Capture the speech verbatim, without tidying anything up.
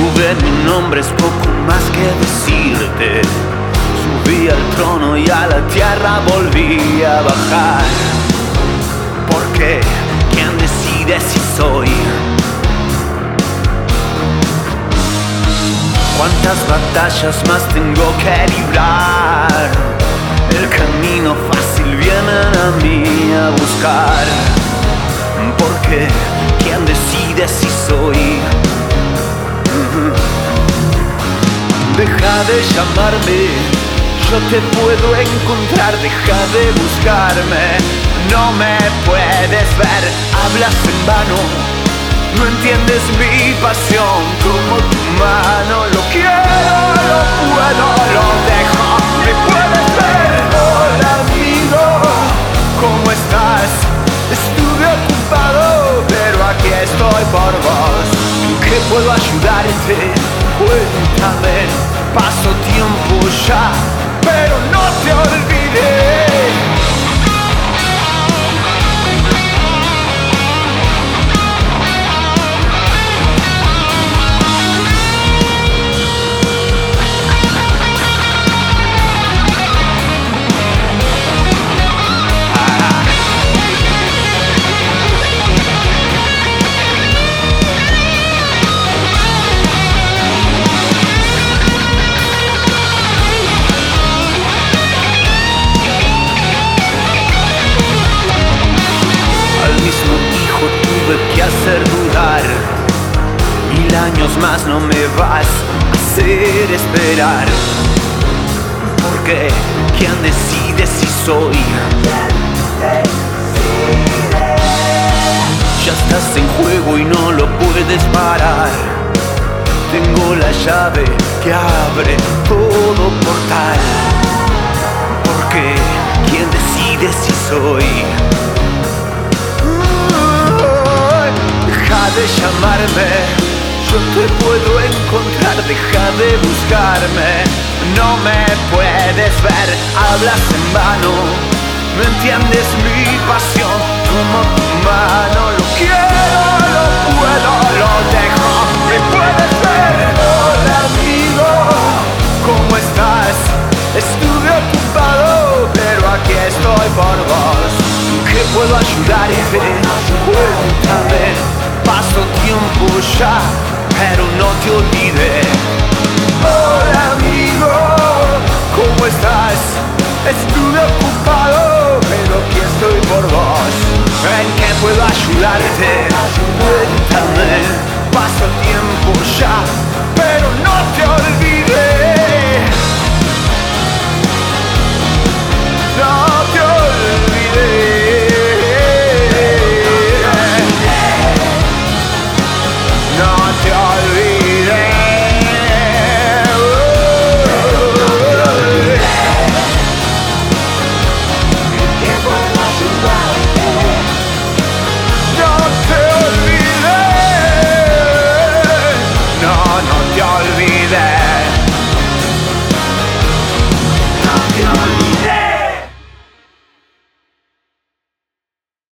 Tuve mi nombre, es poco más que decirte. Subí al trono y a la tierra volví a bajar. Porque ¿quién decide si soy? ¿Cuántas batallas más tengo que librar? El camino fácil vienen a mí a buscar. Porque ¿quién decide si soy? Deja de llamarme, yo te puedo encontrar. Deja de buscarme, no me puedes ver. Hablas en vano, no entiendes mi pasión. Como tu mano, lo quiero, lo puedo, lo dejo. Me puedes ver. Hola amigo, ¿cómo estás? Estuve ocupado, pero aquí estoy por vos. ¿En qué puedo ayudarte? Cuéntame. Paso tiempo ya, pero no te olvidé. Que hacer dudar. Mil años más no me vas a hacer esperar. Porque ¿quién decide si soy? Ya estás en juego y no lo puedes parar. Tengo la llave que abre todo portal. Porque ¿quién decide si soy? Deja de llamarme, yo te puedo encontrar. Deja de buscarme, no me puedes ver. Hablas en vano, no entiendes mi pasión. Como tu mano, lo quiero, lo puedo, lo dejo. Me puedes ver. Hola amigo, ¿cómo estás? Estuve ocupado, pero aquí estoy por vos. ¿Qué puedo ayudarte? Cuéntame. Paso tiempo ya, pero no te olvidé. Hola amigo, ¿cómo estás? Estuve ocupado, pero aquí estoy por vos. ¿En qué puedo ayudarte? Cuéntame. Paso tiempo ya,